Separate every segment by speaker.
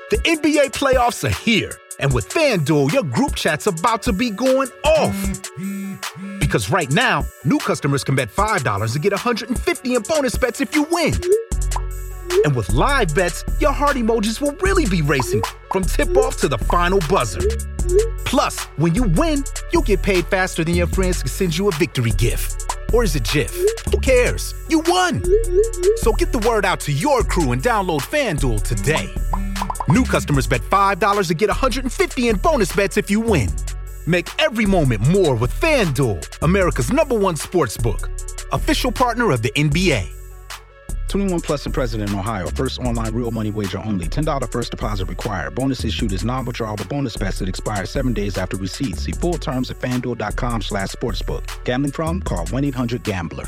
Speaker 1: The NBA playoffs are here, and with FanDuel, your group chat's about to be going off. Because right now, new customers can bet $5 and get $150 in bonus bets if you win. And with live bets, your heart emojis will really be racing from tip-off to the final buzzer. Plus, when you win, you'll get paid faster than your friends can send you a victory gift. Or is it GIF? Who cares? You won! So get the word out to your crew and download FanDuel today. New customers bet $5 and get $150 in bonus bets if you win. Make every moment more with FanDuel, America's #1 sportsbook. Official partner of the NBA.
Speaker 2: 21 plus and present in Ohio. First online real money wager only. $10 first deposit required. Bonus issued is non-withdrawable bonus bets that expire 7 days after receipt. See full terms at FanDuel.com/sportsbook. Gambling problem? Call 1-800-GAMBLER.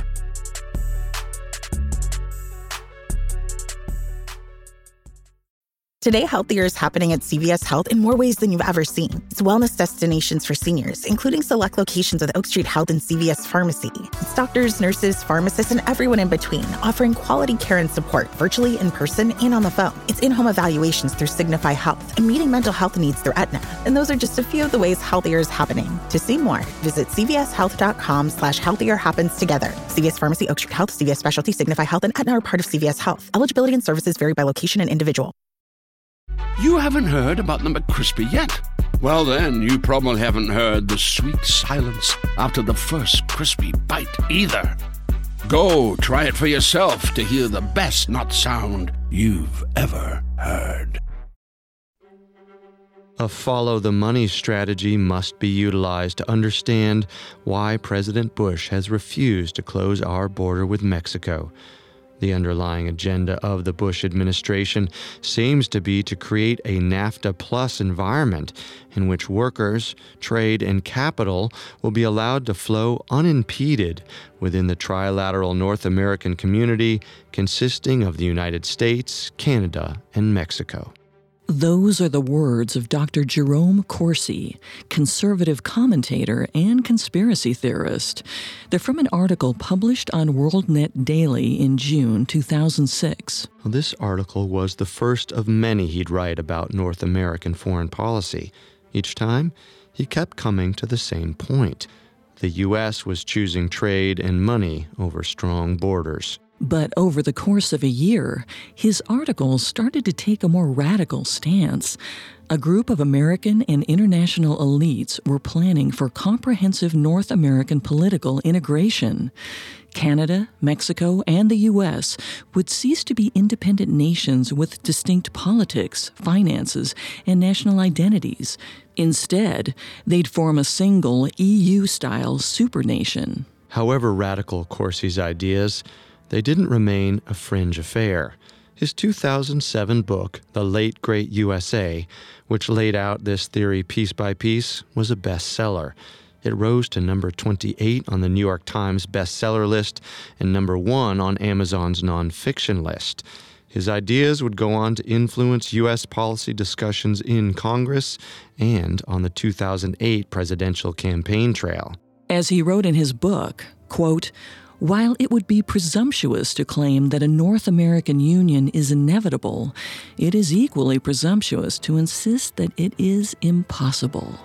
Speaker 3: Today, healthier is happening at CVS Health in more ways than you've ever seen. It's wellness destinations for seniors, including select locations with Oak Street Health and CVS Pharmacy. It's doctors, nurses, pharmacists, and everyone in between, offering quality care and support virtually, in person, and on the phone. It's in-home evaluations through Signify Health and meeting mental health needs through Aetna. And those are just a few of the ways healthier is happening. To see more, visit cvshealth.com/healthier happens together. CVS Pharmacy, Oak Street Health, CVS Specialty, Signify Health, and Aetna are part of CVS Health. Eligibility and services vary by location and individual.
Speaker 4: You haven't heard about the McCrispy yet? Well, then, you probably haven't heard the sweet silence after the first crispy bite either. Go try it for yourself to hear the best nut sound you've ever heard.
Speaker 5: A follow-the-money strategy must be utilized to understand why President Bush has refused to close our border with Mexico. The underlying agenda of the Bush administration seems to be to create a NAFTA plus environment in which workers, trade, and capital will be allowed to flow unimpeded within the trilateral North American community consisting of the United States, Canada, and Mexico.
Speaker 6: Those are the words of Dr. Jerome Corsi, conservative commentator and conspiracy theorist. They're from an article published on WorldNet Daily in June 2006.
Speaker 5: Well, this article was the first of many he'd write about North American foreign policy. Each time, he kept coming to the same point. The U.S. was choosing trade and money over strong borders.
Speaker 6: But over the course of a year, his articles started to take a more radical stance. A group of American and international elites were planning for comprehensive North American political integration. Canada, Mexico, and the U.S. would cease to be independent nations with distinct politics, finances, and national identities. Instead, they'd form a single EU-style supernation.
Speaker 5: However radical Corsi's ideas, they didn't remain a fringe affair. His 2007 book, The Late Great USA, which laid out this theory piece by piece, was a bestseller. It rose to number 28 on the New York Times bestseller list and number 1 on Amazon's nonfiction list. His ideas would go on to influence U.S. policy discussions in Congress and on the 2008 presidential campaign trail.
Speaker 6: As he wrote in his book, quote, "While it would be presumptuous to claim that a North American union is inevitable, it is equally presumptuous to insist that it is impossible."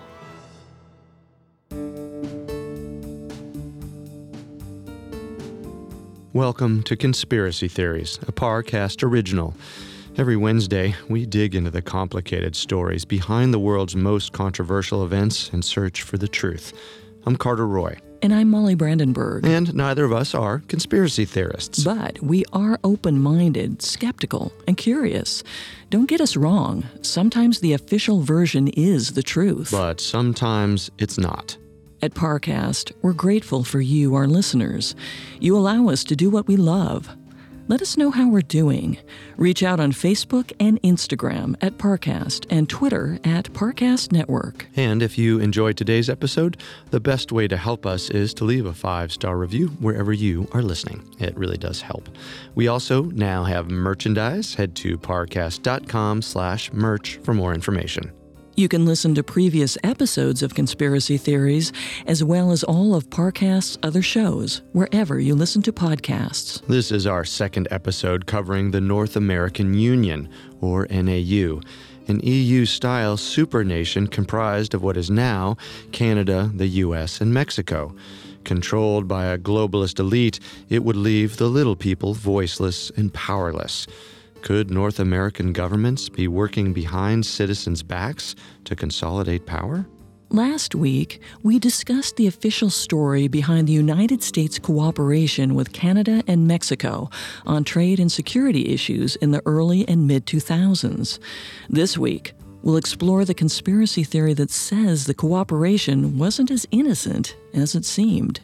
Speaker 5: Welcome to Conspiracy Theories, a Parcast original. Every Wednesday, we dig into the complicated stories behind the world's most controversial events and search for the truth. I'm Carter Roy.
Speaker 6: And I'm Molly Brandenburg.
Speaker 5: And neither of us are conspiracy theorists.
Speaker 6: But we are open-minded, skeptical, and curious. Don't get us wrong. Sometimes the official version is the truth.
Speaker 5: But sometimes it's not.
Speaker 6: At Parcast, we're grateful for you, our listeners. You allow us to do what we love. Let us know how we're doing. Reach out on Facebook and Instagram at Parcast and Twitter at Parcast Network.
Speaker 5: And if you enjoyed today's episode, the best way to help us is to leave a 5-star review wherever you are listening. It really does help. We also now have merchandise. Head to parcast.com/merch for more information.
Speaker 6: You can listen to previous episodes of Conspiracy Theories, as well as all of Parcast's other shows, wherever you listen to podcasts.
Speaker 5: This is our second episode covering the North American Union, or NAU. an EU-style supernation comprised of what is now Canada, the U.S., and Mexico. Controlled by a globalist elite, it would leave the little people voiceless and powerless. Could North American governments be working behind citizens' backs to consolidate power?
Speaker 6: Last week, we discussed the official story behind the United States' cooperation with Canada and Mexico on trade and security issues in the early and mid-2000s. This week, we'll explore the conspiracy theory that says the cooperation wasn't as innocent as it seemed.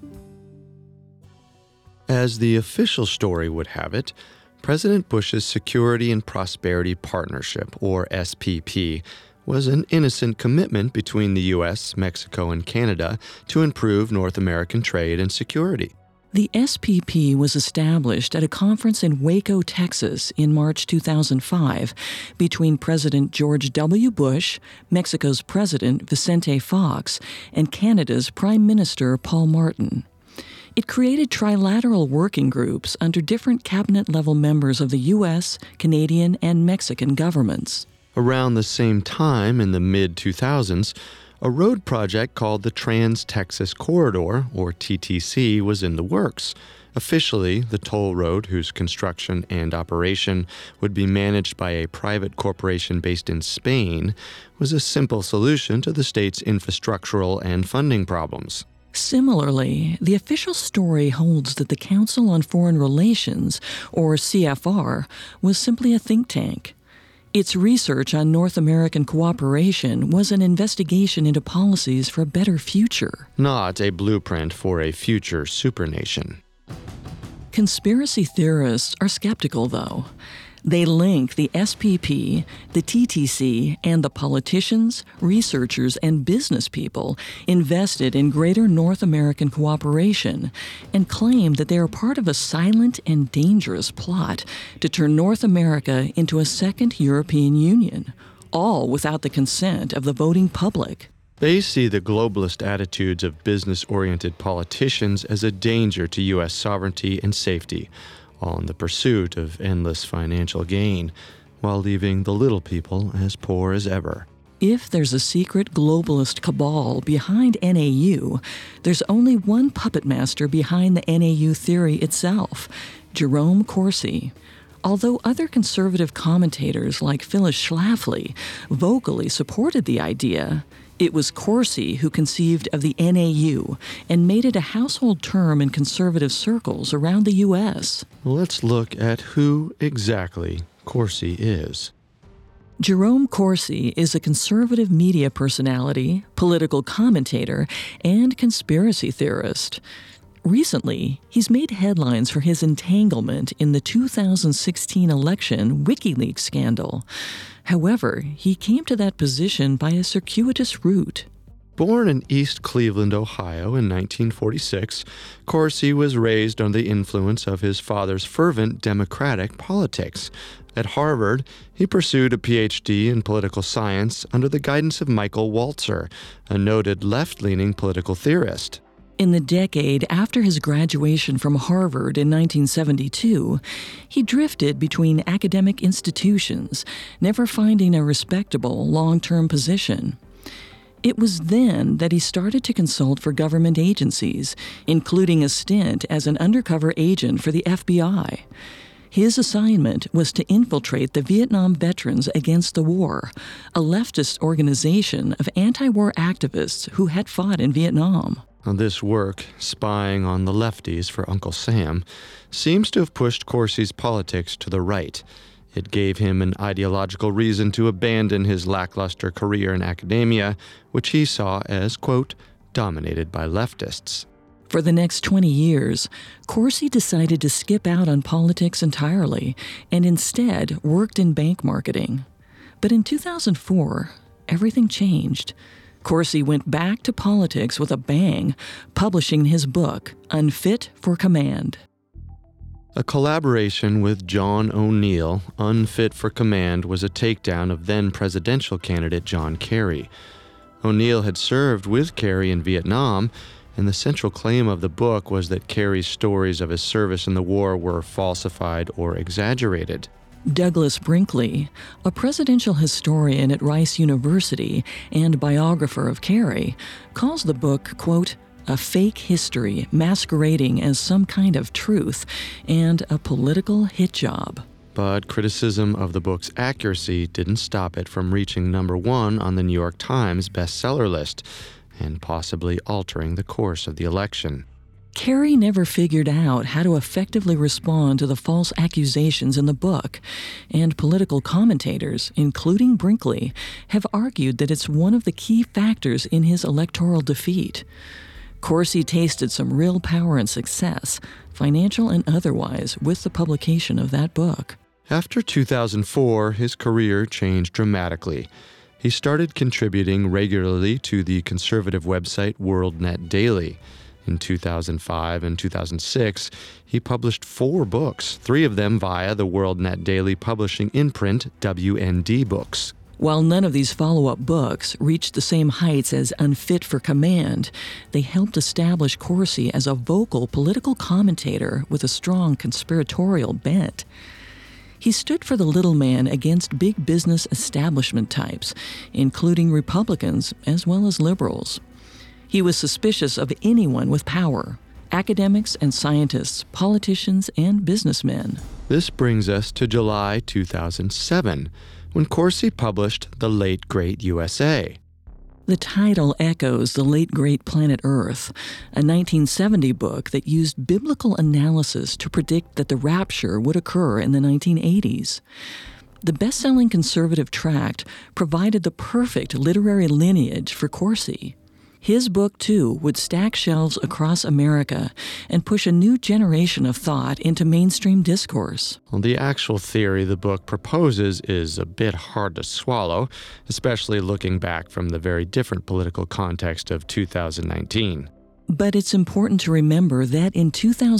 Speaker 5: As the official story would have it, President Bush's Security and Prosperity Partnership, or SPP, was an innocent commitment between the U.S., Mexico, and Canada to improve North American trade and security.
Speaker 6: The SPP was established at a conference in Waco, Texas in March 2005 between President George W. Bush, Mexico's President Vicente Fox, and Canada's Prime Minister Paul Martin. It created trilateral working groups under different cabinet-level members of the U.S., Canadian, and Mexican governments.
Speaker 5: Around the same time, in the mid-2000s, a road project called the Trans-Texas Corridor, or TTC, was in the works. Officially, the toll road, whose construction and operation would be managed by a private corporation based in Spain, was a simple solution to the state's infrastructural and funding problems.
Speaker 6: Similarly, the official story holds that the Council on Foreign Relations, or CFR, was simply a think tank. Its research on North American cooperation was an investigation into policies for a better future.
Speaker 5: Not a blueprint for a future supernation.
Speaker 6: Conspiracy theorists are skeptical, though. They link the SPP, the TTC, and the politicians, researchers, and business people invested in greater North American cooperation and claim that they are part of a silent and dangerous plot to turn North America into a second European Union, all without the consent of the voting public.
Speaker 5: They see the globalist attitudes of business-oriented politicians as a danger to U.S. sovereignty and safety, all in the pursuit of endless financial gain, while leaving the little people as poor as ever.
Speaker 6: If there's a secret globalist cabal behind NAU, there's only one puppet master behind the NAU theory itself, Jerome Corsi. Although other conservative commentators like Phyllis Schlafly vocally supported the idea, it was Corsi who conceived of the NAU and made it a household term in conservative circles around the U.S.
Speaker 5: Let's look at who exactly Corsi is.
Speaker 6: Jerome Corsi is a conservative media personality, political commentator, and conspiracy theorist. Recently, he's made headlines for his entanglement in the 2016 election WikiLeaks scandal. However, he came to that position by a circuitous route.
Speaker 5: Born in East Cleveland, Ohio in 1946, Corsi was raised under the influence of his father's fervent Democratic politics. At Harvard, he pursued a Ph.D. in political science under the guidance of Michael Walzer, a noted left-leaning political theorist.
Speaker 6: In the decade after his graduation from Harvard in 1972, he drifted between academic institutions, never finding a respectable long-term position. It was then that he started to consult for government agencies, including a stint as an undercover agent for the FBI. His assignment was to infiltrate the Vietnam Veterans Against the War, a leftist organization of anti-war activists who had fought in Vietnam.
Speaker 5: This work, spying on the lefties for Uncle Sam, seems to have pushed Corsi's politics to the right. It gave him an ideological reason to abandon his lackluster career in academia, which he saw as, quote, dominated by leftists.
Speaker 6: For the next 20 years, Corsi decided to skip out on politics entirely and instead worked in bank marketing. But in 2004, everything changed. Corsi went back to politics with a bang, publishing his book, Unfit for Command.
Speaker 5: A collaboration with John O'Neill, Unfit for Command was a takedown of then-presidential candidate John Kerry. O'Neill had served with Kerry in Vietnam, and the central claim of the book was that Kerry's stories of his service in the war were falsified or exaggerated.
Speaker 6: Douglas Brinkley, a presidential historian at Rice University and biographer of Kerry, calls the book, quote, a fake history masquerading as some kind of truth and a political hit job.
Speaker 5: But criticism of the book's accuracy didn't stop it from reaching number 1 on the New York Times bestseller list and possibly altering the course of the election.
Speaker 6: Kerry never figured out how to effectively respond to the false accusations in the book, and political commentators, including Brinkley, have argued that it's one of the key factors in his electoral defeat. Corsi tasted some real power and success, financial and otherwise, with the publication of that book.
Speaker 5: After 2004, his career changed dramatically. He started contributing regularly to the conservative website WorldNet Daily. In 2005 and 2006, he published 4 books, 3 of them via the WorldNet Daily publishing imprint WND Books.
Speaker 6: While none of these follow-up books reached the same heights as Unfit for Command, they helped establish Corsi as a vocal political commentator with a strong conspiratorial bent. He stood for the little man against big business establishment types, including Republicans as well as liberals. He was suspicious of anyone with power, academics and scientists, politicians and businessmen.
Speaker 5: This brings us to July 2007, when Corsi published The Late Great USA.
Speaker 6: The title echoes The Late Great Planet Earth, a 1970 book that used biblical analysis to predict that the rapture would occur in the 1980s. The best-selling conservative tract provided the perfect literary lineage for Corsi. His book, too, would stack shelves across America and push a new generation of thought into mainstream discourse.
Speaker 5: Well, the actual theory the book proposes is a bit hard to swallow, especially looking back from the very different political context of 2019.
Speaker 6: But it's important to remember that in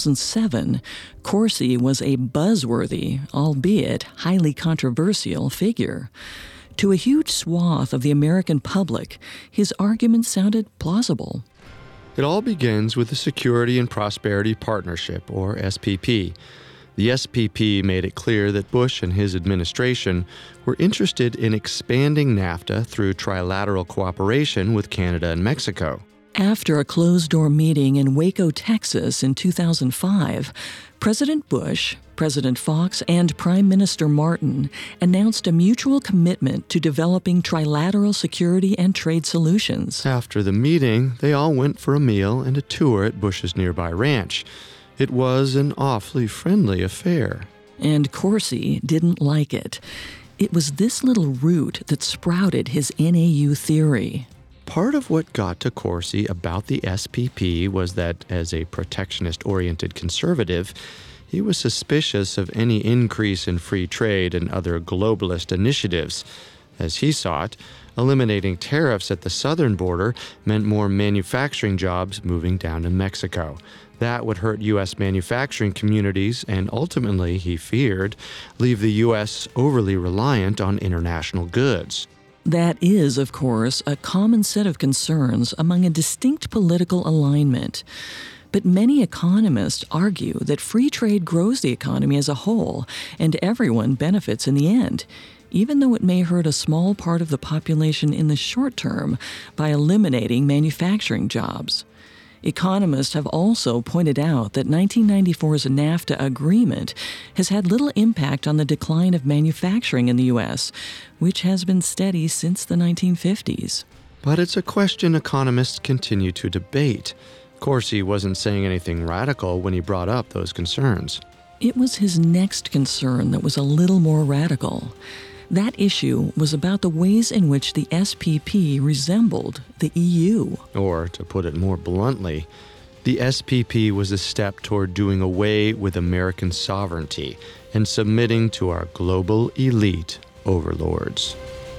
Speaker 6: 2007, Corsi was a buzzworthy, albeit highly controversial, figure. To a huge swath of the American public, his arguments sounded plausible.
Speaker 5: It all begins with the Security and Prosperity Partnership, or SPP. The SPP made it clear that Bush and his administration were interested in expanding NAFTA through trilateral cooperation with Canada and Mexico.
Speaker 6: After a closed-door meeting in Waco, Texas in 2005, President Bush, President Fox, and Prime Minister Martin announced a mutual commitment to developing trilateral security and trade solutions.
Speaker 5: After the meeting, they all went for a meal and a tour at Bush's nearby ranch. It was an awfully friendly affair.
Speaker 6: And Corsi didn't like it. It was this little root that sprouted his NAU theory.
Speaker 5: Part of what got to Corsi about the SPP was that, as a protectionist-oriented conservative, he was suspicious of any increase in free trade and other globalist initiatives. As he saw it, eliminating tariffs at the southern border meant more manufacturing jobs moving down to Mexico. That would hurt U.S. manufacturing communities and ultimately, he feared, leave the U.S. overly reliant on international goods.
Speaker 6: That is, of course, a common set of concerns among a distinct political alignment. But many economists argue that free trade grows the economy as a whole, and everyone benefits in the end, even though it may hurt a small part of the population in the short term by eliminating manufacturing jobs. Economists have also pointed out that 1994's NAFTA agreement has had little impact on the decline of manufacturing in the U.S., which has been steady since the 1950s.
Speaker 5: But it's a question economists continue to debate. Corsi wasn't saying anything radical when he brought up those concerns.
Speaker 6: It was his next concern that was a little more radical. That issue was about the ways in which the SPP resembled the EU.
Speaker 5: Or, to put it more bluntly, the SPP was a step toward doing away with American sovereignty and submitting to our global elite overlords.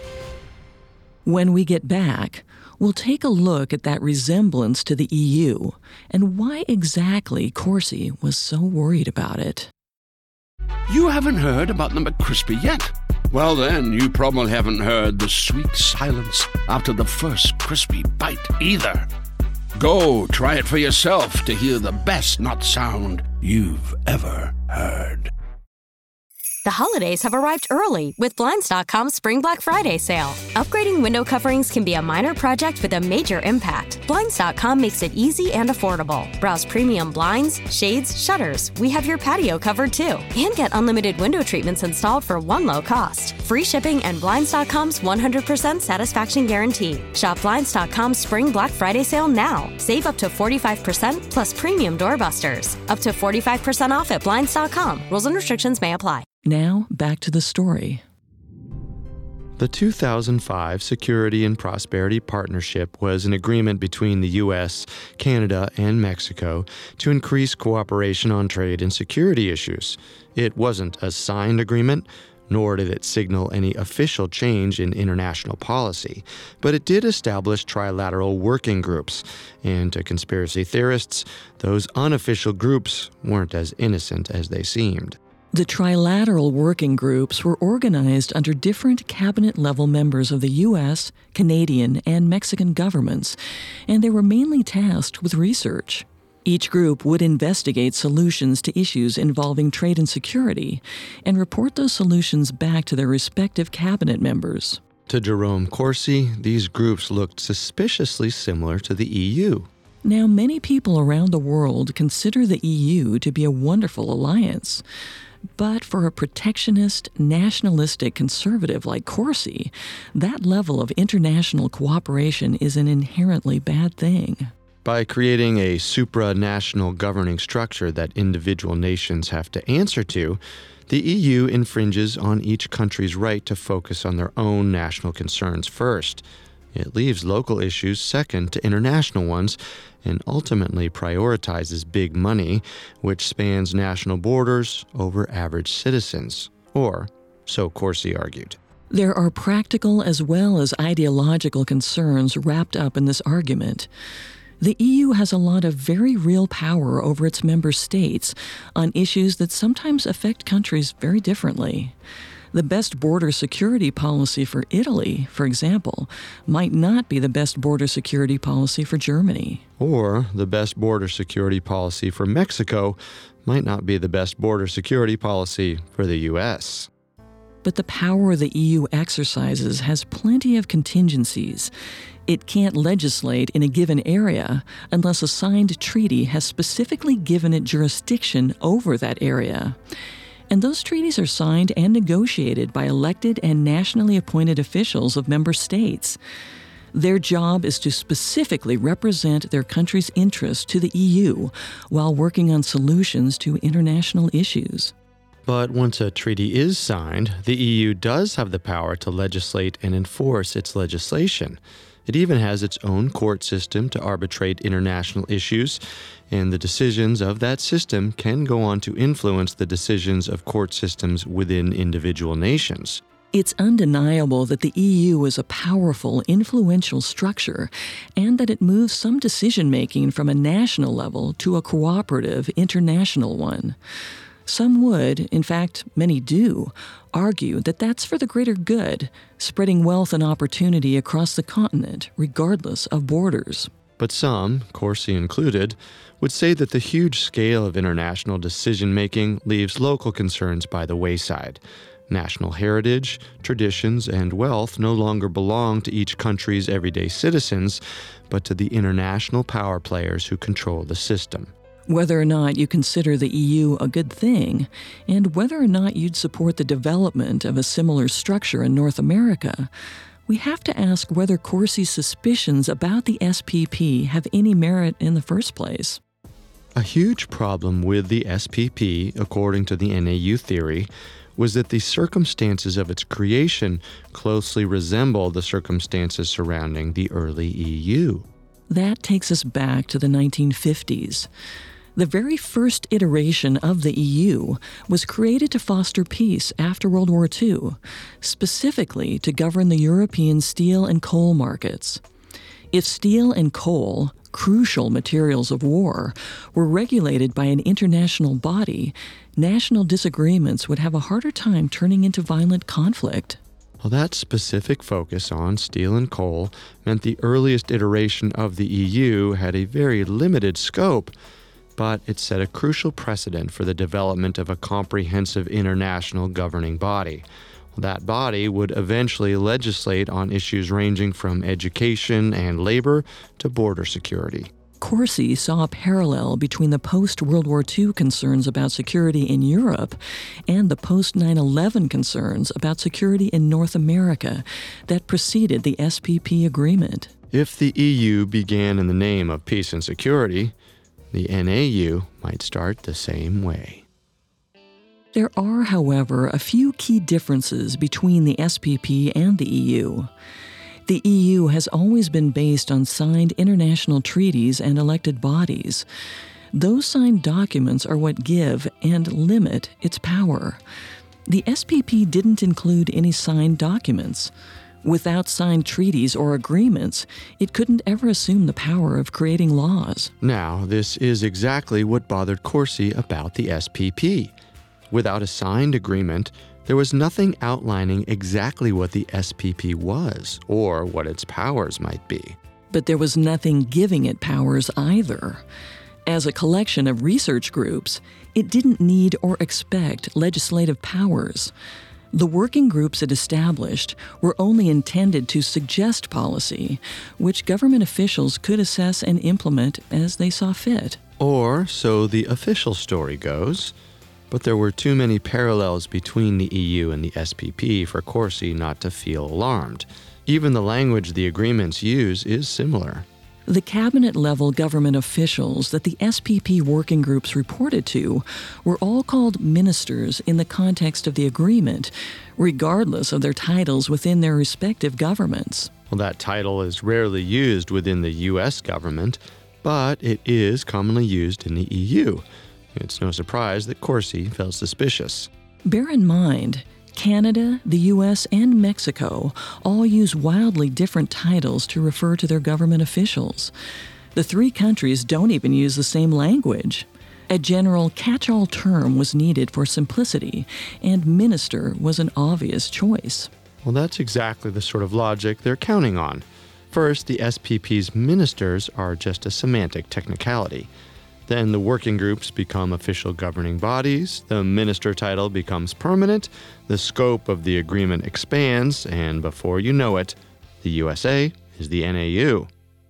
Speaker 6: When we get back, we'll take a look at that resemblance to the EU and why exactly Corsi was so worried about it.
Speaker 4: You haven't heard about the McCrispy yet? Well, then, you probably haven't heard the sweet silence after the first crispy bite either. Go try it for yourself to hear the best nut sound you've ever heard.
Speaker 7: The holidays have arrived early with Blinds.com's Spring Black Friday sale. Upgrading window coverings can be a minor project with a major impact. Blinds.com makes it easy and affordable. Browse premium blinds, shades, shutters. We have your patio covered too. And get unlimited window treatments installed for one low cost. Free shipping and Blinds.com's 100% satisfaction guarantee. Shop Blinds.com's Spring Black Friday sale now. Save up to 45% plus premium doorbusters. Up to 45% off at Blinds.com. Rules and restrictions may apply.
Speaker 6: Now, back to the story.
Speaker 5: The 2005 Security and Prosperity Partnership was an agreement between the U.S., Canada, and Mexico to increase cooperation on trade and security issues. It wasn't a signed agreement, nor did it signal any official change in international policy, but it did establish trilateral working groups, and to conspiracy theorists, those unofficial groups weren't as innocent as they seemed.
Speaker 6: The trilateral working groups were organized under different cabinet-level members of the U.S., Canadian, and Mexican governments, and they were mainly tasked with research. Each group would investigate solutions to issues involving trade and security and report those solutions back to their respective cabinet members.
Speaker 5: To Jerome Corsi, these groups looked suspiciously similar to the EU.
Speaker 6: Now, many people around the world consider the EU to be a wonderful alliance. But for a protectionist, nationalistic conservative like Corsi, that level of international cooperation is an inherently bad thing.
Speaker 5: By creating a supranational governing structure that individual nations have to answer to, the EU infringes on each country's right to focus on their own national concerns first. It leaves local issues second to international ones, and ultimately prioritizes big money, which spans national borders over average citizens. Or, so Corsi argued.
Speaker 6: There are practical as well as ideological concerns wrapped up in this argument. The EU has a lot of very real power over its member states on issues that sometimes affect countries very differently. The best border security policy for Italy, for example, might not be the best border security policy for Germany.
Speaker 5: Or the best border security policy for Mexico might not be the best border security policy for the U.S.
Speaker 6: But the power the EU exercises has plenty of contingencies. It can't legislate in a given area unless a signed treaty has specifically given it jurisdiction over that area. And those treaties are signed and negotiated by elected and nationally appointed officials of member states. Their job is to specifically represent their country's interests to the EU while working on solutions to international issues.
Speaker 5: But once a treaty is signed, the EU does have the power to legislate and enforce its legislation. It even has its own court system to arbitrate international issues, and the decisions of that system can go on to influence the decisions of court systems within individual nations.
Speaker 6: It's undeniable that the EU is a powerful, influential structure, and that it moves some decision-making from a national level to a cooperative, international one. Some would, in fact, many do, argue that that's for the greater good, spreading wealth and opportunity across the continent, regardless of borders.
Speaker 5: But some, Corsi included, would say that the huge scale of international decision-making leaves local concerns by the wayside. National heritage, traditions, and wealth no longer belong to each country's everyday citizens, but to the international power players who control the system.
Speaker 6: Whether or not you consider the EU a good thing, and whether or not you'd support the development of a similar structure in North America, we have to ask whether Corsi's suspicions about the SPP have any merit in the first place.
Speaker 5: A huge problem with the SPP, according to the NAU theory, was that the circumstances of its creation closely resemble the circumstances surrounding the early EU.
Speaker 6: That takes us back to the 1950s. The very first iteration of the EU was created to foster peace after World War II, specifically to govern the European steel and coal markets. If steel and coal, crucial materials of war, were regulated by an international body, national disagreements would have a harder time turning into violent conflict.
Speaker 5: Well, that specific focus on steel and coal meant the earliest iteration of the EU had a very limited scope. but it set a crucial precedent for the development of a comprehensive international governing body. That body would eventually legislate on issues ranging from education and labor to border security.
Speaker 6: Corsi saw a parallel between the post-World War II concerns about security in Europe and the post-9/11 concerns about security in North America that preceded the SPP agreement.
Speaker 5: If the EU began in the name of peace and security, the NAU might start the same way.
Speaker 6: There are, however, a few key differences between the SPP and the EU. The EU has always been based on signed international treaties and elected bodies. Those signed documents are what give and limit its power. The SPP didn't include any signed documents. Without signed treaties or agreements, it couldn't ever assume the power of creating laws.
Speaker 5: Now, this is exactly what bothered Corsi about the SPP. Without a signed agreement, there was nothing outlining exactly what the SPP was or what its powers might be.
Speaker 6: But there was nothing giving it powers either. As a collection of research groups, it didn't need or expect legislative powers. The working groups it established were only intended to suggest policy, which government officials could assess and implement as they saw fit.
Speaker 5: Or so the official story goes. But there were too many parallels between the EU and the SPP for Corsi not to feel alarmed. Even the language the agreements use is similar.
Speaker 6: The cabinet-level government officials that the SPP working groups reported to were all called ministers in the context of the agreement, regardless of their titles within their respective governments.
Speaker 5: Well, that title is rarely used within the U.S. government, but it is commonly used in the EU. It's no surprise that Corsi felt suspicious.
Speaker 6: Bear in mind, Canada, the U.S., and Mexico all use wildly different titles to refer to their government officials. The three countries don't even use the same language. A general catch-all term was needed for simplicity, and minister was an obvious choice.
Speaker 5: Well, that's exactly the sort of logic they're counting on. First, the SPP's ministers are just a semantic technicality. Then the working groups become official governing bodies, the minister title becomes permanent, the scope of the agreement expands, and before you know it, the USA is the NAU.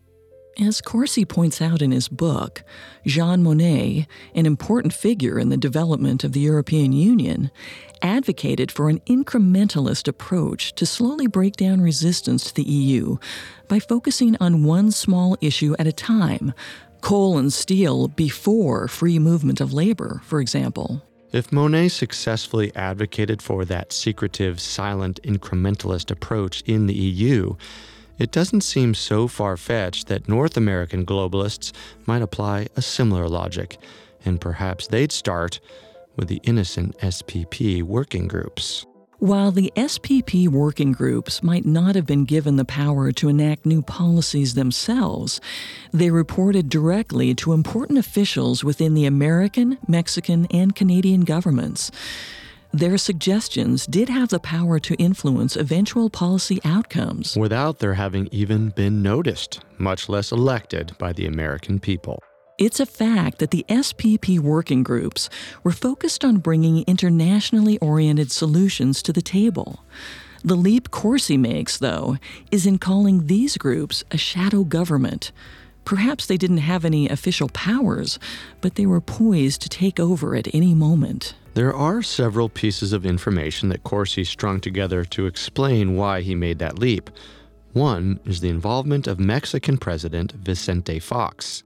Speaker 6: As Corsi points out in his book, Jean Monnet, an important figure in the development of the European Union, advocated for an incrementalist approach to slowly break down resistance to the EU by focusing on one small issue at a time, coal and steel before free movement of labor, for example.
Speaker 5: If Monnet successfully advocated for that secretive, silent, incrementalist approach in the EU, it doesn't seem so far-fetched that North American globalists might apply a similar logic, and perhaps they'd start with the innocent SPP working groups.
Speaker 6: While the SPP working groups might not have been given the power to enact new policies themselves, they reported directly to important officials within the American, Mexican, and Canadian governments. Their suggestions did have the power to influence eventual policy outcomes
Speaker 5: without their having even been noticed, much less elected by the American people.
Speaker 6: It's a fact that the SPP working groups were focused on bringing internationally oriented solutions to the table. The leap Corsi makes, though, is in calling these groups a shadow government. Perhaps they didn't have any official powers, but they were poised to take over at any moment.
Speaker 5: There are several pieces of information that Corsi strung together to explain why he made that leap. One is the involvement of Mexican President Vicente Fox.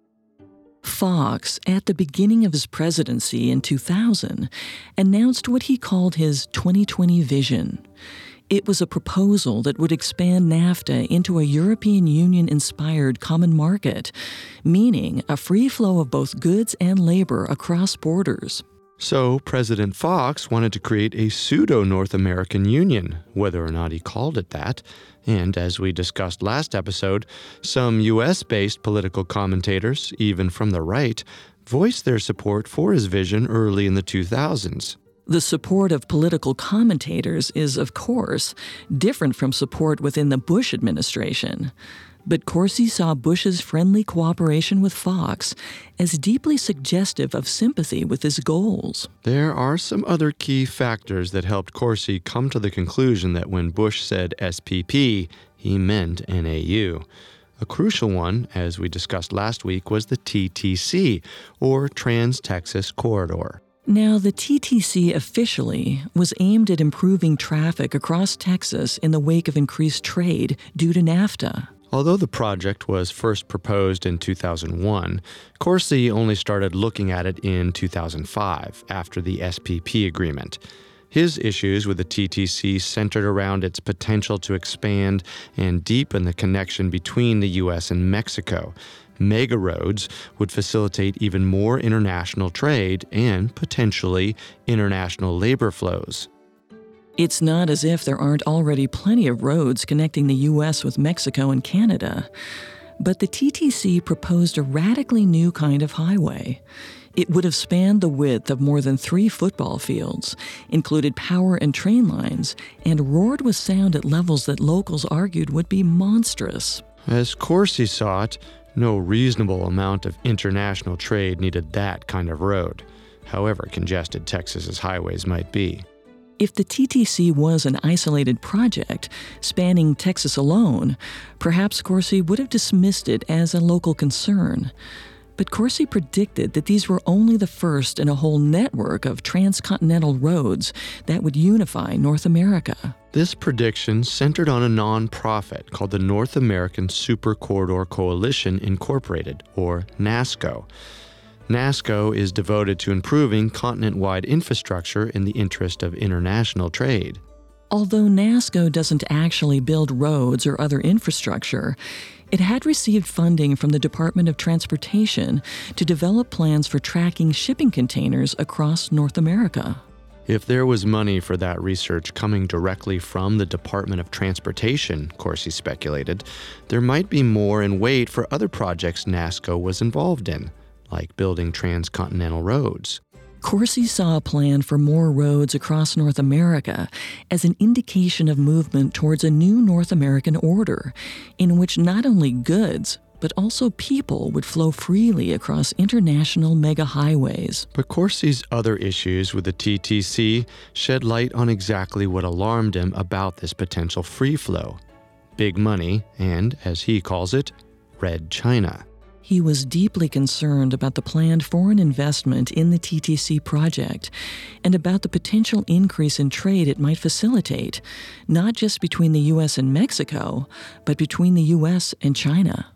Speaker 6: Fox, at the beginning of his presidency in 2000, announced what he called his 2020 vision. It was a proposal that would expand NAFTA into a European Union-inspired common market, meaning a free flow of both goods and labor across borders.
Speaker 5: So President Fox wanted to create a pseudo-North American Union, whether or not he called it that. And as we discussed last episode, some U.S.-based political commentators, even from the right, voiced their support for his vision early in the 2000s.
Speaker 6: The support of political commentators is, of course, different from support within the Bush administration. But Corsi saw Bush's friendly cooperation with Fox as deeply suggestive of sympathy with his goals.
Speaker 5: There are some other key factors that helped Corsi come to the conclusion that when Bush said SPP, he meant NAU. A crucial one, as we discussed last week, was the TTC, or Trans-Texas Corridor.
Speaker 6: Now, the TTC officially was aimed at improving traffic across Texas in the wake of increased trade due to NAFTA.
Speaker 5: Although the project was first proposed in 2001, Corsi only started looking at it in 2005, after the SPP agreement. His issues with the TTC centered around its potential to expand and deepen the connection between the U.S. and Mexico. Mega roads would facilitate even more international trade and, potentially, international labor flows.
Speaker 6: It's not as if there aren't already plenty of roads connecting the U.S. with Mexico and Canada. But the TTC proposed a radically new kind of highway. It would have spanned the width of more than 3 football fields, included power and train lines, and roared with sound at levels that locals argued would be monstrous.
Speaker 5: As Corsi saw it, no reasonable amount of international trade needed that kind of road, however congested Texas's highways might be.
Speaker 6: If the TTC was an isolated project spanning Texas alone, perhaps Corsi would have dismissed it as a local concern. But Corsi predicted that these were only the first in a whole network of transcontinental roads that would unify North America.
Speaker 5: This prediction centered on a nonprofit called the North American Super Corridor Coalition Incorporated, or NASCO. NASCO is devoted to improving continent-wide infrastructure in the interest of international trade.
Speaker 6: Although NASCO doesn't actually build roads or other infrastructure, it had received funding from the Department of Transportation to develop plans for tracking shipping containers across North America.
Speaker 5: If there was money for that research coming directly from the Department of Transportation, Corsi speculated, there might be more in wait for other projects NASCO was involved in, like building transcontinental roads.
Speaker 6: Corsi saw a plan for more roads across North America as an indication of movement towards a new North American order, in which not only goods, but also people would flow freely across international mega-highways.
Speaker 5: But Corsi's other issues with the TTC shed light on exactly what alarmed him about this potential free flow: big money and, as he calls it, Red China.
Speaker 6: He was deeply concerned about the planned foreign investment in the TTC project and about the potential increase in trade it might facilitate, not just between the U.S. and Mexico, but between the U.S. and China.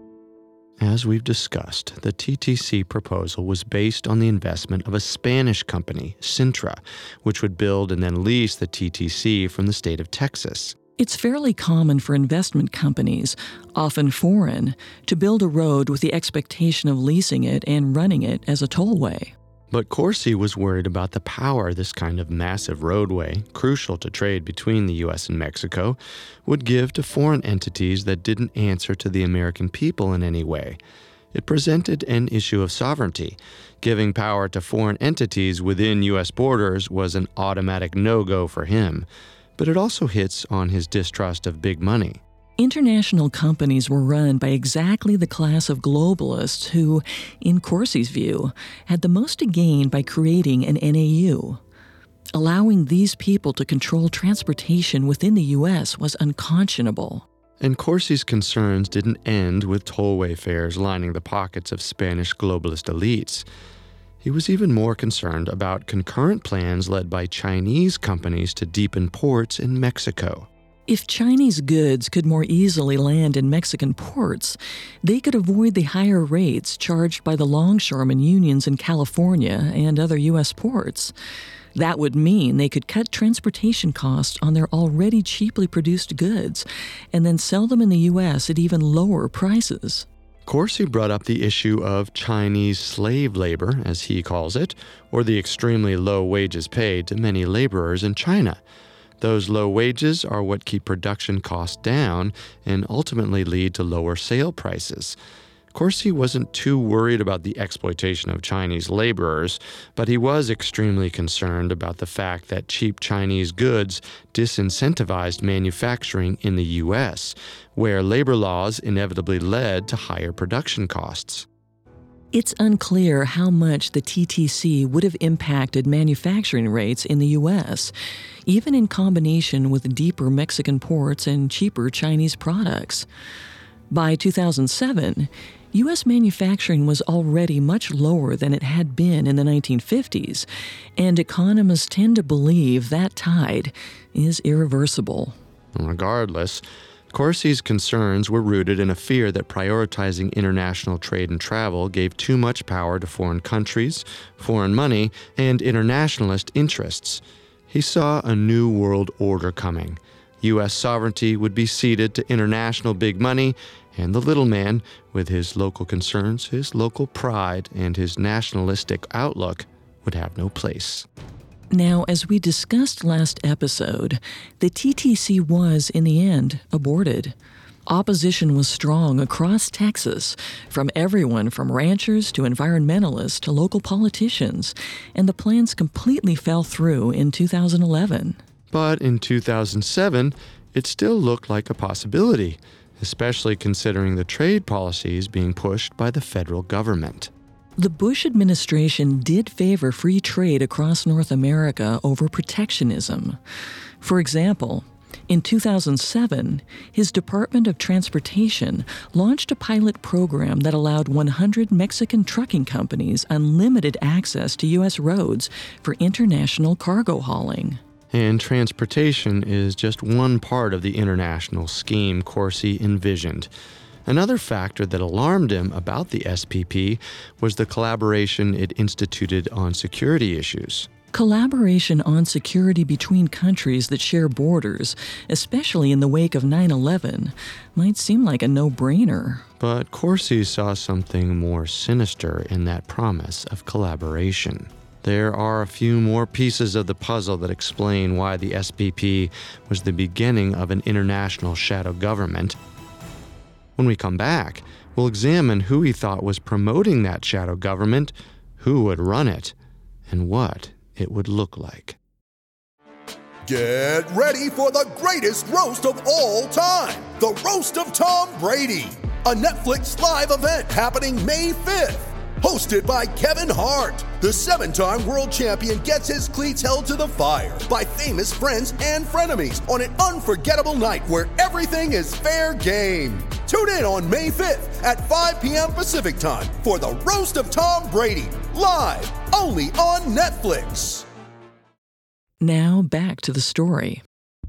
Speaker 5: As we've discussed, the TTC proposal was based on the investment of a Spanish company, Cintra, which would build and then lease the TTC from the state of Texas.
Speaker 6: It's fairly common for investment companies, often foreign, to build a road with the expectation of leasing it and running it as a tollway.
Speaker 5: But Corsi was worried about the power this kind of massive roadway, crucial to trade between the U.S. and Mexico, would give to foreign entities that didn't answer to the American people in any way. It presented an issue of sovereignty. Giving power to foreign entities within U.S. borders was an automatic no-go for him. But it also hits on his distrust of big money.
Speaker 6: International companies were run by exactly the class of globalists who, in Corsi's view, had the most to gain by creating an NAU. Allowing these people to control transportation within the U.S. was unconscionable.
Speaker 5: And Corsi's concerns didn't end with tollway fares lining the pockets of Spanish globalist elites. He was even more concerned about concurrent plans led by Chinese companies to deepen ports in Mexico.
Speaker 6: If Chinese goods could more easily land in Mexican ports, they could avoid the higher rates charged by the longshoremen unions in California and other U.S. ports. That would mean they could cut transportation costs on their already cheaply produced goods and then sell them in the U.S. at even lower prices.
Speaker 5: Corsi brought up the issue of Chinese slave labor, as he calls it, or the extremely low wages paid to many laborers in China. Those low wages are what keep production costs down and ultimately lead to lower sale prices. Corsi wasn't too worried about the exploitation of Chinese laborers, but he was extremely concerned about the fact that cheap Chinese goods disincentivized manufacturing in the U.S., where labor laws inevitably led to higher production costs.
Speaker 6: It's unclear how much the TTC would have impacted manufacturing rates in the U.S., even in combination with deeper Mexican ports and cheaper Chinese products. By 2007, U.S. manufacturing was already much lower than it had been in the 1950s, and economists tend to believe that tide is irreversible.
Speaker 5: Regardless, Corsi's concerns were rooted in a fear that prioritizing international trade and travel gave too much power to foreign countries, foreign money, and internationalist interests. He saw a new world order coming. U.S. sovereignty would be ceded to international big money, and the little man, with his local concerns, his local pride, and his nationalistic outlook, would have no place.
Speaker 6: Now, as we discussed last episode, the TTC was, in the end, aborted. Opposition was strong across Texas, from everyone from ranchers to environmentalists to local politicians, and the plans completely fell through in 2011.
Speaker 5: But in 2007, it still looked like a possibility, especially considering the trade policies being pushed by the federal government.
Speaker 6: The Bush administration did favor free trade across North America over protectionism. For example, in 2007, his Department of Transportation launched a pilot program that allowed 100 Mexican trucking companies unlimited access to U.S. roads for international cargo hauling.
Speaker 5: And transportation is just one part of the international scheme Corsi envisioned. Another factor that alarmed him about the SPP was the collaboration it instituted on security issues.
Speaker 6: Collaboration on security between countries that share borders, especially in the wake of 9/11, might seem like a no-brainer.
Speaker 5: But Corsi saw something more sinister in that promise of collaboration. There are a few more pieces of the puzzle that explain why the SPP was the beginning of an international shadow government. When we come back, we'll examine who he thought was promoting that shadow government, who would run it, and what it would look like.
Speaker 8: Get ready for the greatest roast of all time, the Roast of Tom Brady, a Netflix live event happening May 5th. Hosted by Kevin Hart, the 7-time world champion gets his cleats held to the fire by famous friends and frenemies on an unforgettable night where everything is fair game. Tune in on May 5th at 5 p.m. Pacific time for the Roast of Tom Brady, live only on Netflix.
Speaker 6: Now back to the story.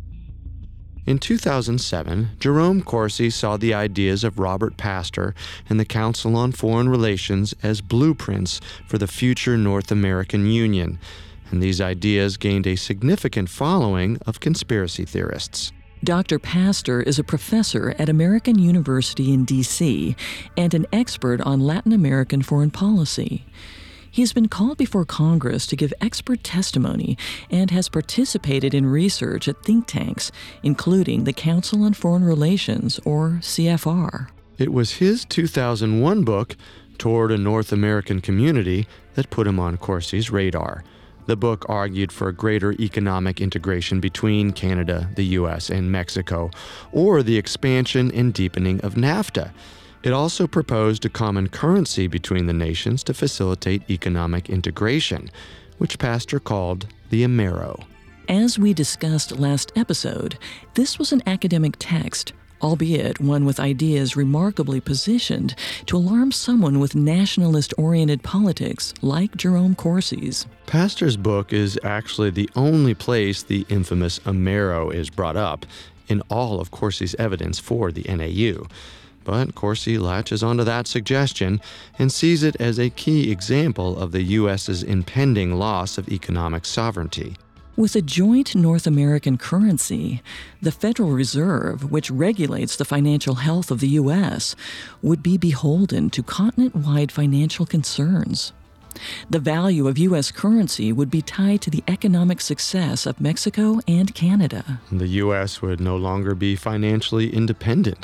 Speaker 5: In 2007, Jerome Corsi saw the ideas of Robert Pastor and the Council on Foreign Relations as blueprints for the future North American Union, and these ideas gained a significant following of conspiracy theorists.
Speaker 6: Dr. Pastor is a professor at American University in D.C. and an expert on Latin American foreign policy. He's been called before Congress to give expert testimony and has participated in research at think tanks, including the Council on Foreign Relations, or CFR.
Speaker 5: It was his 2001 book, Toward a North American Community, that put him on Corsi's radar. The book argued for greater economic integration between Canada, the U.S., and Mexico, or the expansion and deepening of NAFTA. It also proposed a common currency between the nations to facilitate economic integration, which Pastor called the Amero.
Speaker 6: As we discussed last episode, this was an academic text, albeit one with ideas remarkably positioned to alarm someone with nationalist-oriented politics like Jerome Corsi's.
Speaker 5: Pastor's book is actually the only place the infamous Amero is brought up in all of Corsi's evidence for the NAU. But Corsi latches onto that suggestion and sees it as a key example of the U.S.'s impending loss of economic sovereignty.
Speaker 6: With a joint North American currency, the Federal Reserve, which regulates the financial health of the U.S., would be beholden to continent-wide financial concerns. The value of U.S. currency would be tied to the economic success of Mexico and Canada.
Speaker 5: The U.S. would no longer be financially independent.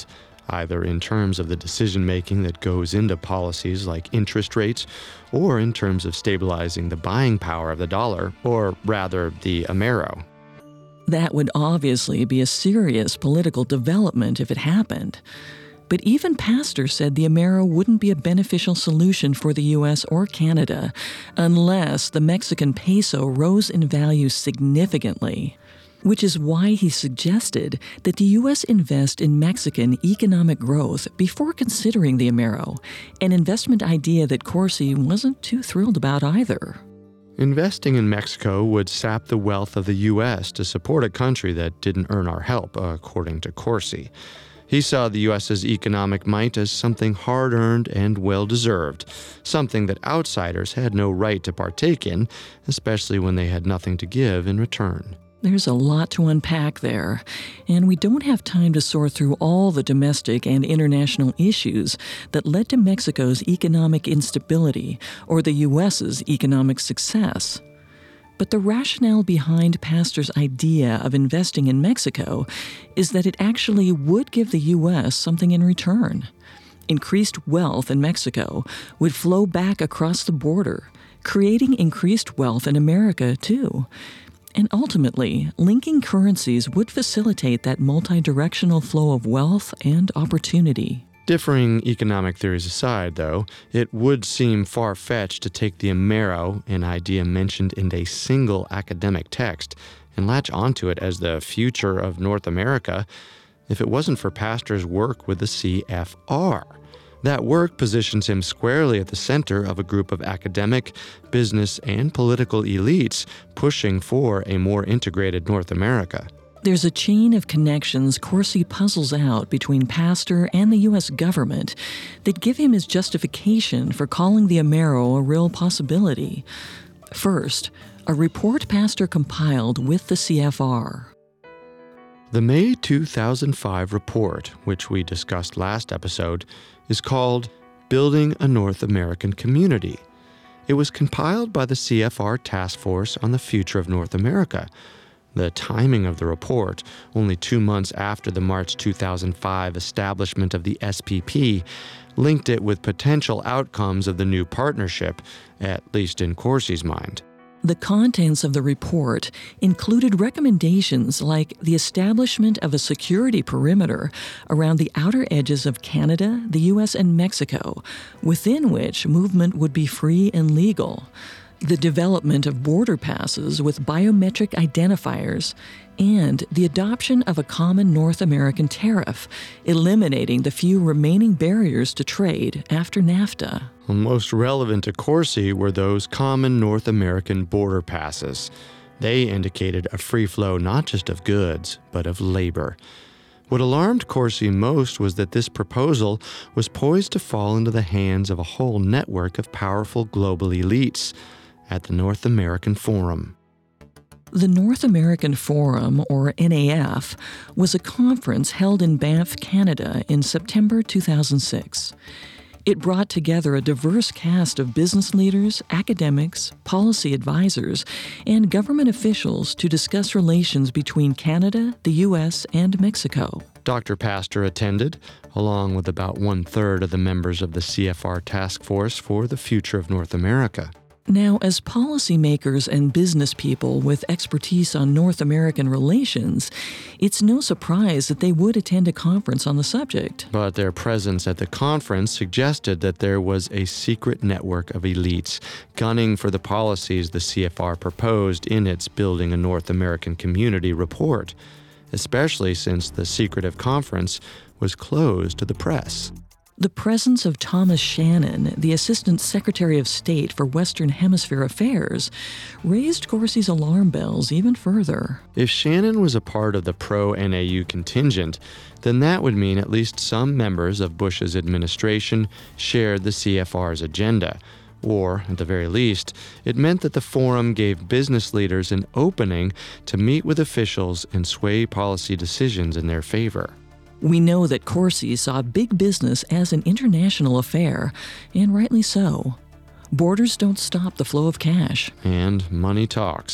Speaker 5: either in terms of the decision-making that goes into policies like interest rates, or in terms of stabilizing the buying power of the dollar, or rather the Amero.
Speaker 6: That would obviously be a serious political development if it happened. But even Pastor said the Amero wouldn't be a beneficial solution for the U.S. or Canada unless the Mexican peso rose in value significantly, which is why he suggested that the U.S. invest in Mexican economic growth before considering the Amero, an investment idea that Corsi wasn't too thrilled about either.
Speaker 5: Investing in Mexico would sap the wealth of the U.S. to support a country that didn't earn our help, according to Corsi. He saw the U.S.'s economic might as something hard-earned and well-deserved, something that outsiders had no right to partake in, especially when they had nothing to give in return.
Speaker 6: There's a lot to unpack there, and we don't have time to sort through all the domestic and international issues that led to Mexico's economic instability or the U.S.'s economic success. But the rationale behind Pastor's idea of investing in Mexico is that it actually would give the U.S. something in return. Increased wealth in Mexico would flow back across the border, creating increased wealth in America, too. And ultimately, linking currencies would facilitate that multi-directional flow of wealth and opportunity.
Speaker 5: Differing economic theories aside, though, it would seem far-fetched to take the Amero, an idea mentioned in a single academic text, and latch onto it as the future of North America if it wasn't for Pastor's work with the CFR. That work positions him squarely at the center of a group of academic, business, and political elites pushing for a more integrated North America.
Speaker 6: There's a chain of connections Corsi puzzles out between Pastor and the U.S. government that give him his justification for calling the Amero a real possibility. First, a report Pastor compiled with the CFR.
Speaker 5: The May 2005 report, which we discussed last episode, is called Building a North American Community. It was compiled by the CFR Task Force on the Future of North America. The timing of the report, only 2 months after the March 2005 establishment of the SPP, linked it with potential outcomes of the new partnership, at least in Corsi's mind.
Speaker 6: The contents of the report included recommendations like the establishment of a security perimeter around the outer edges of Canada, the U.S., and Mexico, within which movement would be free and legal, the development of border passes with biometric identifiers, and the adoption of a common North American tariff, eliminating the few remaining barriers to trade after NAFTA.
Speaker 5: Most relevant to Corsi were those common North American border passes. They indicated a free flow not just of goods, but of labor. What alarmed Corsi most was that this proposal was poised to fall into the hands of a whole network of powerful global elites at the North American Forum.
Speaker 6: The North American Forum, or NAF, was a conference held in Banff, Canada in September 2006. It brought together a diverse cast of business leaders, academics, policy advisors, and government officials to discuss relations between Canada, the U.S., and Mexico.
Speaker 5: Dr. Pastor attended, along with about 1/3 of the members of the CFR Task Force for the Future of North America.
Speaker 6: Now, as policymakers and business people with expertise on North American relations, it's no surprise that they would attend a conference on the subject.
Speaker 5: But their presence at the conference suggested that there was a secret network of elites gunning for the policies the CFR proposed in its Building a North American Community report, especially since the secretive conference was closed to the press.
Speaker 6: The presence of Thomas Shannon, the Assistant Secretary of State for Western Hemisphere Affairs, raised Corsi's alarm bells even further.
Speaker 5: If Shannon was a part of the pro-NAU contingent, then that would mean at least some members of Bush's administration shared the CFR's agenda. Or, at the very least, it meant that the forum gave business leaders an opening to meet with officials and sway policy decisions in their favor.
Speaker 6: We know that Corsi saw big business as an international affair, and rightly so. Borders don't stop the flow of cash.
Speaker 5: And money talks.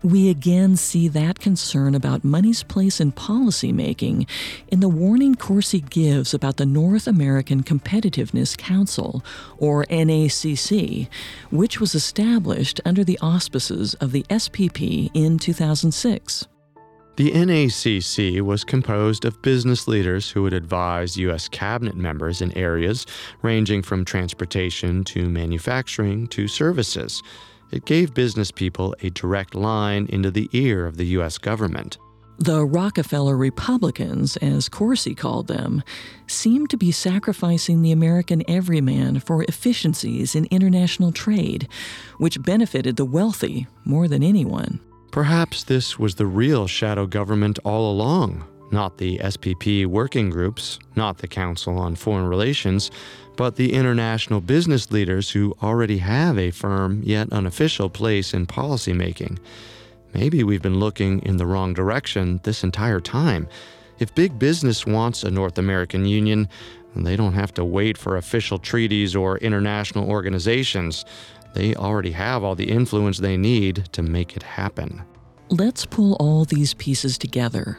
Speaker 6: We again see that concern about money's place in policymaking in the warning Corsi gives about the North American Competitiveness Council, or NACC, which was established under the auspices of the SPP in 2006.
Speaker 5: The NACC was composed of business leaders who would advise U.S. cabinet members in areas ranging from transportation to manufacturing to services. It gave business people a direct line into the ear of the U.S. government.
Speaker 6: The Rockefeller Republicans, as Corsi called them, seemed to be sacrificing the American everyman for efficiencies in international trade, which benefited the wealthy more than anyone.
Speaker 5: Perhaps this was the real shadow government all along, not the SPP working groups, not the Council on Foreign Relations, but the international business leaders who already have a firm yet unofficial place in policymaking. Maybe we've been looking in the wrong direction this entire time. If big business wants a North American Union, they don't have to wait for official treaties or international organizations. They already have all the influence they need to make it happen.
Speaker 6: Let's pull all these pieces together.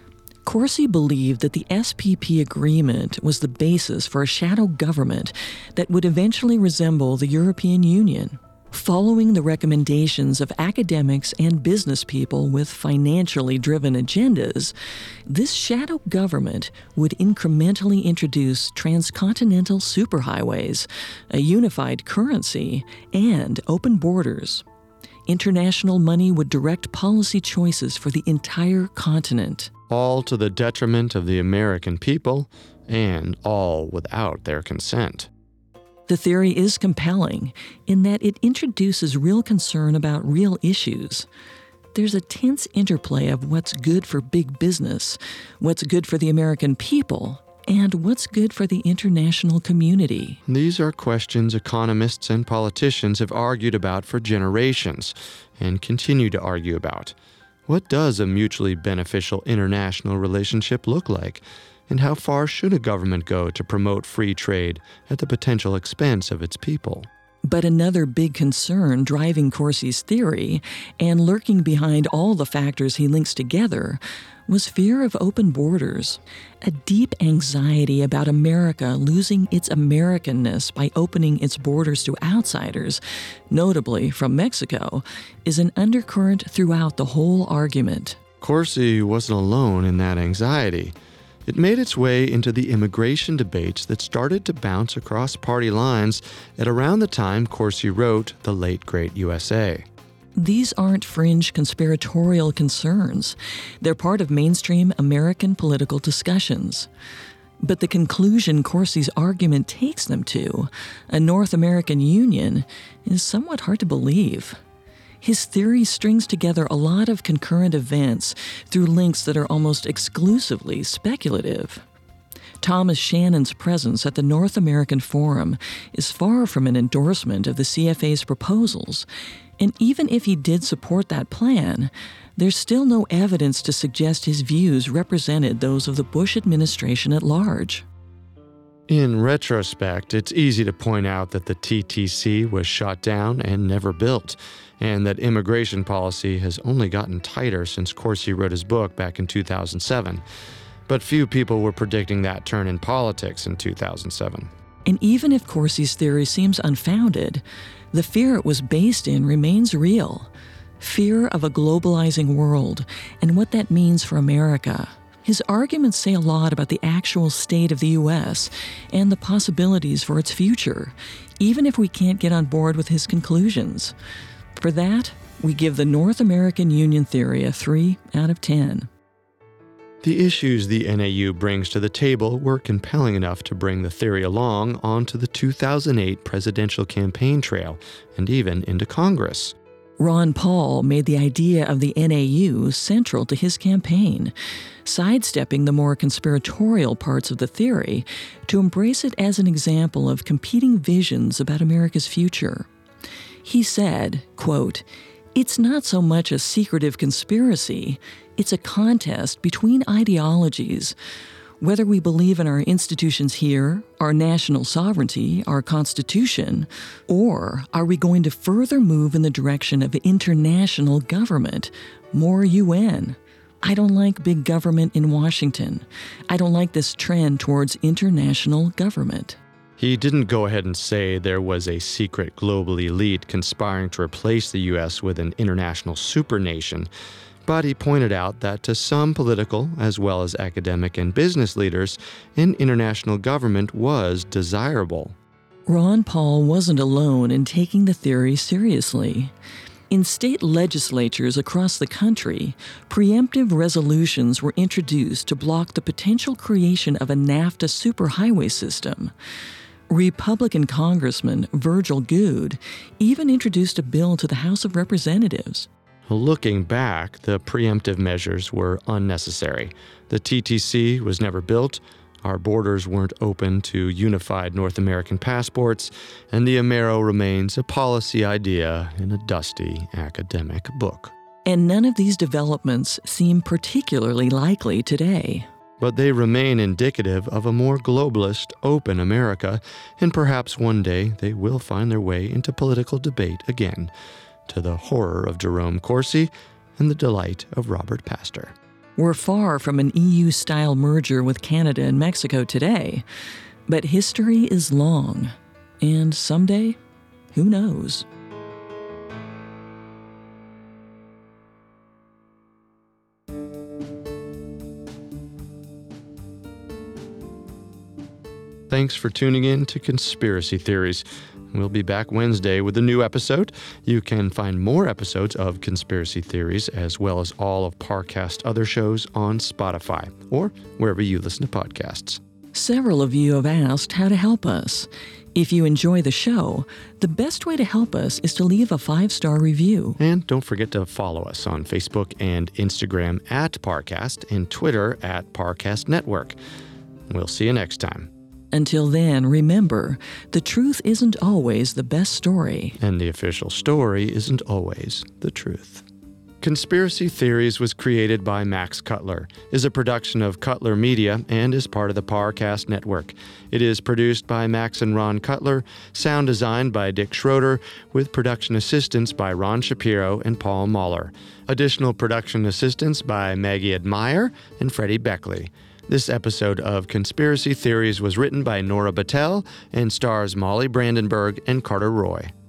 Speaker 6: Corsi believed that the SPP agreement was the basis for a shadow government that would eventually resemble the European Union. Following the recommendations of academics and business people with financially driven agendas, this shadow government would incrementally introduce transcontinental superhighways, a unified currency, and open borders. International money would direct policy choices for the entire continent.
Speaker 5: All to the detriment of the American people, and all without their consent.
Speaker 6: The theory is compelling in that it introduces real concern about real issues. There's a tense interplay of what's good for big business, what's good for the American people, and what's good for the international community.
Speaker 5: These are questions economists and politicians have argued about for generations, and continue to argue about. What does a mutually beneficial international relationship look like? And how far should a government go to promote free trade at the potential expense of its people?
Speaker 6: But another big concern driving Corsi's theory, and lurking behind all the factors he links together, was fear of open borders. A deep anxiety about America losing its Americanness by opening its borders to outsiders, notably from Mexico, is an undercurrent throughout the whole argument.
Speaker 5: Corsi wasn't alone in that anxiety. It made its way into the immigration debates that started to bounce across party lines at around the time Corsi wrote The Late Great USA.
Speaker 6: These aren't fringe conspiratorial concerns. They're part of mainstream American political discussions. But the conclusion Corsi's argument takes them to, a North American Union, is somewhat hard to believe. His theory strings together a lot of concurrent events through links that are almost exclusively speculative. Thomas Shannon's presence at the North American Forum is far from an endorsement of the CFA's proposals, and even if he did support that plan, there's still no evidence to suggest his views represented those of the Bush administration at large.
Speaker 5: In retrospect, it's easy to point out that the TTC was shot down and never built, and that immigration policy has only gotten tighter since Corsi wrote his book back in 2007. But few people were predicting that turn in politics in 2007.
Speaker 6: And even if Corsi's theory seems unfounded, the fear it was based in remains real. Fear of a globalizing world and what that means for America. His arguments say a lot about the actual state of the U.S. and the possibilities for its future, even if we can't get on board with his conclusions. For that, we give the North American Union theory a 3 out of 10.
Speaker 5: The issues the NAU brings to the table were compelling enough to bring the theory along onto the 2008 presidential campaign trail and even into Congress.
Speaker 6: Ron Paul made the idea of the NAU central to his campaign, sidestepping the more conspiratorial parts of the theory to embrace it as an example of competing visions about America's future. He said, quote, "It's not so much a secretive conspiracy, it's a contest between ideologies. Whether we believe in our institutions here, our national sovereignty, our Constitution, or are we going to further move in the direction of international government, more UN? I don't like big government in Washington. I don't like this trend towards international government.
Speaker 5: He didn't go ahead and say there was a secret global elite conspiring to replace the U.S. with an international supernation, but he pointed out that to some political as well as academic and business leaders, an international government was desirable.
Speaker 6: Ron Paul wasn't alone in taking the theory seriously. In state legislatures across the country, preemptive resolutions were introduced to block the potential creation of a NAFTA superhighway system. Republican Congressman Virgil Goode even introduced a bill to the House of Representatives.
Speaker 5: Looking back, the preemptive measures were unnecessary. The TTC was never built, our borders weren't open to unified North American passports, and the Amero remains a policy idea in a dusty academic book.
Speaker 6: And none of these developments seem particularly likely today.
Speaker 5: But they remain indicative of a more globalist, open America, and perhaps one day they will find their way into political debate again, to the horror of Jerome Corsi and the delight of Robert Pastor.
Speaker 6: We're far from an EU-style merger with Canada and Mexico today, but history is long, and someday, who knows?
Speaker 5: Thanks for tuning in to Conspiracy Theories. We'll be back Wednesday with a new episode. You can find more episodes of Conspiracy Theories as well as all of Parcast's other shows on Spotify or wherever you listen to podcasts.
Speaker 6: Several of you have asked how to help us. If you enjoy the show, the best way to help us is to leave a 5-star review.
Speaker 5: And don't forget to follow us on Facebook and Instagram at Parcast and Twitter at Parcast Network. We'll see you next time.
Speaker 6: Until then, remember, the truth isn't always the best story.
Speaker 5: And the official story isn't always the truth. Conspiracy Theories was created by Max Cutler, is a production of Cutler Media, and is part of the Parcast Network. It is produced by Max and Ron Cutler, sound designed by Dick Schroeder, with production assistance by Ron Shapiro and Paul Mahler. Additional production assistance by Maggie Admire and Freddie Beckley. This episode of Conspiracy Theories was written by Nora Battelle and stars Molly Brandenburg and Carter Roy.